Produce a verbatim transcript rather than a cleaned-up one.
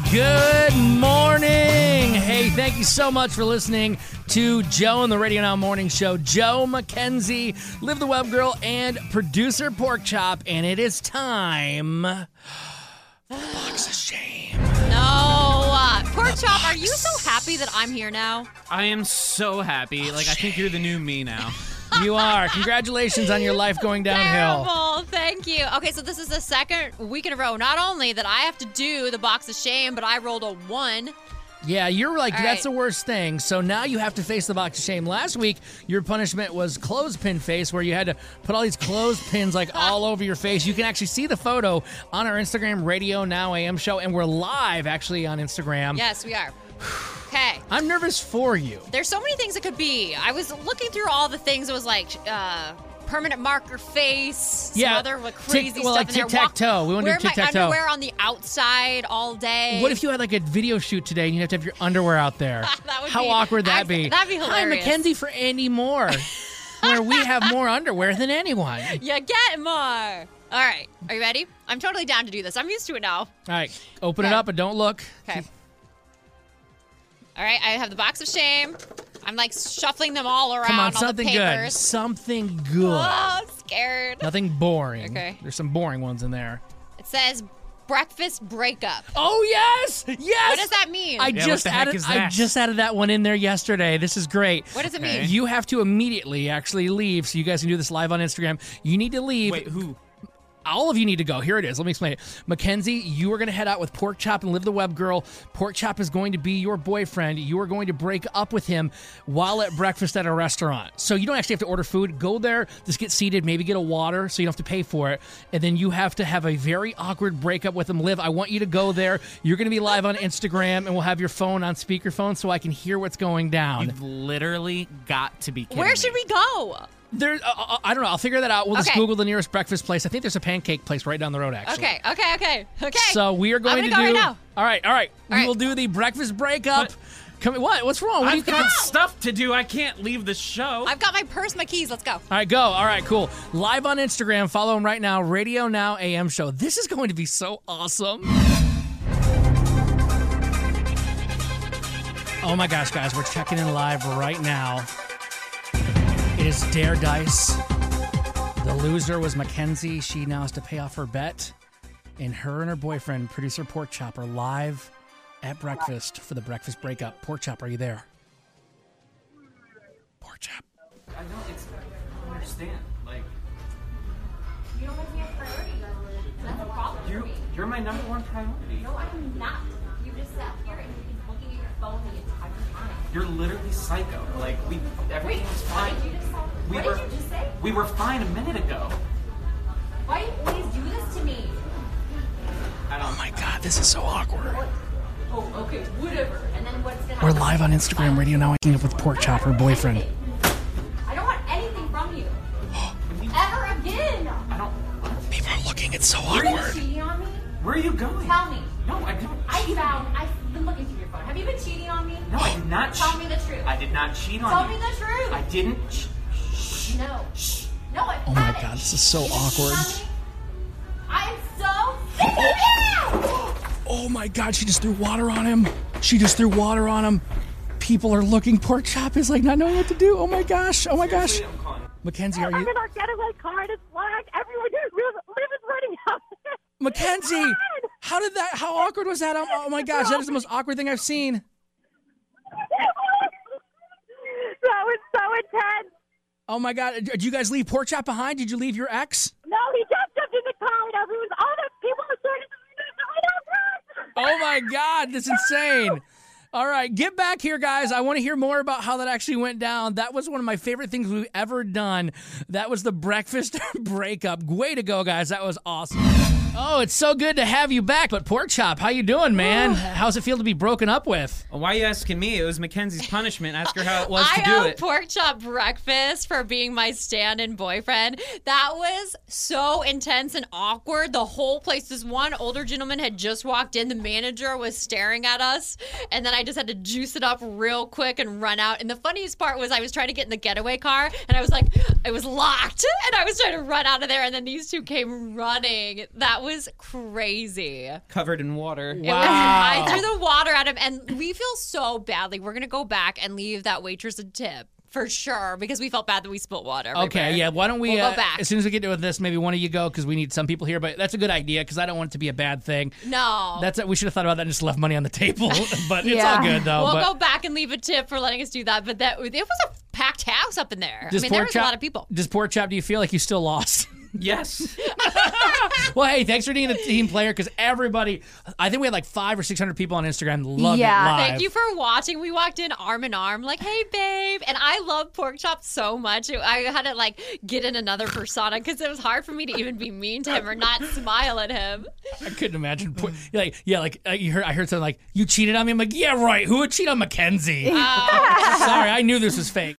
Good morning. Hey, thank you so much for listening to Joe and the Radio Now Morning Show. Joe McKenzie, Liv the Web Girl, and producer Pork Chop, and it is time for the Box of Shame. No. Uh, Pork Chop, are you so happy that I'm here now? I am so happy. Like, I think you're the new me now. You are. Congratulations on your life going downhill. Terrible. Thank you. Okay, so this is the second week in a row. Not only that I have to do the Box of Shame, but I rolled a one. Yeah, you're like, All that's right. the worst thing. So now you have to face the Box of Shame. Last week, your punishment was clothespin face, where you had to put all these clothespins like all over your face. You can actually see the photo on our Instagram, Radio Now A M Show, and we're live actually on Instagram. Yes, we are. Okay. I'm nervous for you. There's so many things it could be. I was looking through all the things. It was like uh, permanent marker face, some Yeah, other like crazy tic- well, stuff like in there. tic-tac-toe. We wanna do Wear my tic-tac-toe. underwear on the outside all day. What if you had like a video shoot today and you have to have your underwear out there? That would How be- awkward that I'd- be? that'd be hilarious. Hi, Mackenzie for Andy Moore, where we have more underwear than anyone. You get more. All right. Are you ready? I'm totally down to do this. I'm used to it now. All right, open Okay. it up, but don't look. Okay. All right, I have the Box of Shame. I'm like shuffling them all around. Come on, all something the good. papers. Something good. Oh, I'm scared. Nothing boring. Okay. There's some boring ones in there. It says breakfast breakup. Oh yes, yes. What does that mean? I Yeah, just what the heck added. is I that? just added that one in there yesterday. This is great. what does it Okay. mean? You have to immediately actually leave, so you guys can do this live on Instagram. You need to leave. Wait, who? All of you need to go. Here it is. Let me explain it. Mackenzie, you are going to head out with Pork Chop and Liv the Web Girl. Pork Chop is going to be your boyfriend. You are going to break up with him while at breakfast at a restaurant. So you don't actually have to order food. Go there, just get seated, maybe get a water so you don't have to pay for it. And then you have to have a very awkward breakup with him. Liv, I want you to go there. You're going to be live on Instagram, and we'll have your phone on speakerphone so I can hear what's going down. You've literally got to be kidding Where me. should we go? There, uh, uh, I don't know. I'll figure that out. We'll just Okay. Google the nearest breakfast place. I think there's a pancake place right down the road, actually. Okay, okay, okay, okay. So we are going I'm to gonna do. go right now. All right, all right. All we right. will do the breakfast breakup. But- Come, what? What's wrong? What do you I've think? got stuff to do. I can't leave the show. I've got my purse, my keys. Let's go. All right, go. All right, cool. Live on Instagram. Follow him right now. Radio Now A M Show. This is going to be so awesome. Oh my gosh, guys, we're checking in live right now. It is Dare Dice. The loser was Mackenzie. She now has to pay off her bet. And her and her boyfriend, producer Pork Chop, are live at breakfast for the breakfast breakup. Pork Chop, are you there? Pork Chop. I don't, it's, I don't understand. Like, You don't make me a priority, though. That's a problem you're, for me. you're my number one priority. No, I'm not. You just sat here and you've been looking at your phone the entire time. You're literally psycho. Like, we, everything was fine. What did you just say? We what were, did you just say? We were fine a minute ago. Why do you always do this to me? I don't Oh my God, this is so awkward. Oh, okay, whatever. And then what's gonna We're happen? live on Instagram Radio Now, waking up with Pork Chop, her boyfriend. I don't want anything from you. Ever again. I don't. People are looking. It's so Are you awkward. cheating on me? Where are you going? Tell me. No, I don't. I found, I've been looking through your phone. Have you been cheating on me? No, I did not Tell cheat. me the truth. I did not cheat on Tell you. me the truth. I didn't. Ch- shh. No. No, I Oh my haven't. God, this is so You didn't cheat awkward. on me? I am so sick of you! Oh my God, she just threw water on him. She just threw water on him. People are looking. Pork Chop is like not knowing what to do. Oh my gosh. Oh my gosh. Seriously, I'm calling. Mackenzie, are I'm you? in our getaway car and it's black. Everyone here Liv is running out. Mackenzie, how did that? How awkward was that? Oh, oh my gosh, that is the most awkward thing I've seen. That was so intense. Oh my God, did you guys leave Pork Chop behind? Did you leave your ex? No, he just jumped in the car and everyone's all the people are starting to Oh my God, that's insane. All right, get back here, guys. I want to hear more about how that actually went down. That was one of my favorite things we've ever done. That was the breakfast breakup. Way to go, guys. That was awesome. Oh, it's so good to have you back. But Pork Chop, how you doing, man? How's it feel to be broken up with? Well, why are you asking me? It was Mackenzie's punishment. Ask her how it was I to do owe it. Pork Chop breakfast for being my stand-in boyfriend. That was so intense and awkward. The whole place, this one older gentleman had just walked in. The manager was staring at us, and then I just had to juice it up real quick and run out. And the funniest part was I was trying to get in the getaway car, and I was like, it was locked, and I was trying to run out of there, and then these two came running. That was crazy. Covered in water. It was, Wow. I threw the water at him, and we feel so badly. We're gonna go back and leave that waitress a tip for sure because we felt bad that we spilled water. Okay, everywhere. yeah. Why don't we, We'll uh, go back. as soon as we get to this, maybe one of you go because we need some people here. But that's a good idea because I don't want it to be a bad thing. No. That's it. We should have thought about that and just left money on the table. But it's Yeah. all good though. We'll but go back and leave a tip for letting us do that, but that it was a packed house up in there. I Does mean, there Pork was Chop- a lot of people. Does Pork Chop? Do you feel like you still lost? Yes. Well, hey, thanks for being a team player because everybody, I think we had like five or six hundred people on Instagram love Yeah. it live. Thank you for watching. We walked in arm in arm, like, "Hey, babe," and I love Pork Chop so much. I had to like get in another persona because it was hard for me to even be mean to him or not smile at him. I couldn't imagine. Por- like, yeah, like uh, you heard. I heard something like, "You cheated on me." I'm like, "Yeah, right. Who would cheat on Mackenzie?" Sorry, I knew this was fake.